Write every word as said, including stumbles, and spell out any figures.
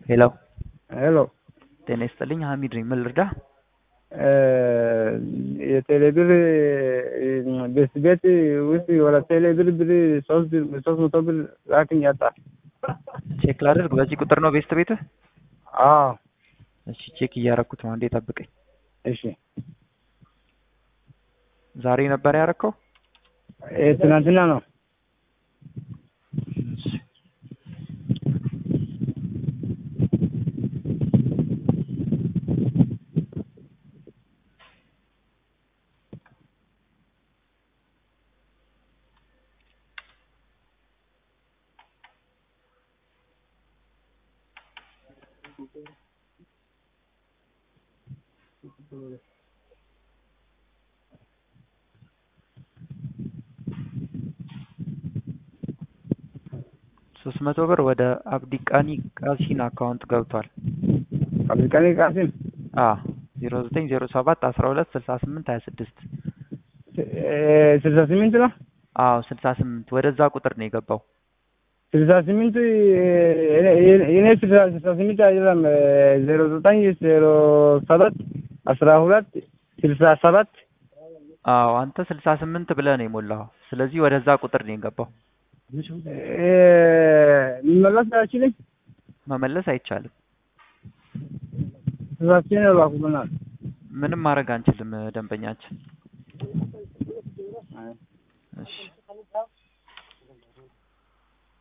ሄሎ ሄሎ ጤና ይስጥልኝ ሀሚድ ነኝ። ምን ልርዳህ? የቴሌብር ቤት ቤት ውስጥ ወደ ቴሌብር ብር ሶስት ሶስት መቶ ብር ላክኝ ያጣ። ቼክ ላድርግ። በዚህ ቁጥር ነው ቤስት ቤትህ? አዎ እሺ ቼክ እያደረኩት ነው። አንዴ ጠብቀኝ። እሺ። ዛሬ ነበር ያደረከው? ትናንትና ነው። ሶስት መቶ ብር ወደ አብዲቃኒ ቃሲን አካውንት ገብቷል። አብዲቃኒ ቃሲን አ ዜሮ ዘጠኝ ዜሮ ሰባት አስራ ሁለት ስልሳ ስምንት ሀያ ስድስት ስልሳ ስምንት ነው። አዎ ስልሳ ስምንት ወደዛ ቁጥር ነው የገባው። ስልሳ ስምንት የኔ ስልሳ ስምንት አይደለም። ዜሮ ዘጠኝ ዜሮ ሰባት አስራ ሁለት ስልሳ ሰባት አዎ አንተ ስልሳ ስምንት ብለህ ነው የሞላኸው። ስለዚህ ወደዛ ቁጥር ነው የገባው። መመለስ አይችልም። መመለስ አይቻልም። ስልሳችን ነው ባኩናል። ምንም ማድረግ አንችልም ደንበኛችን። እሺ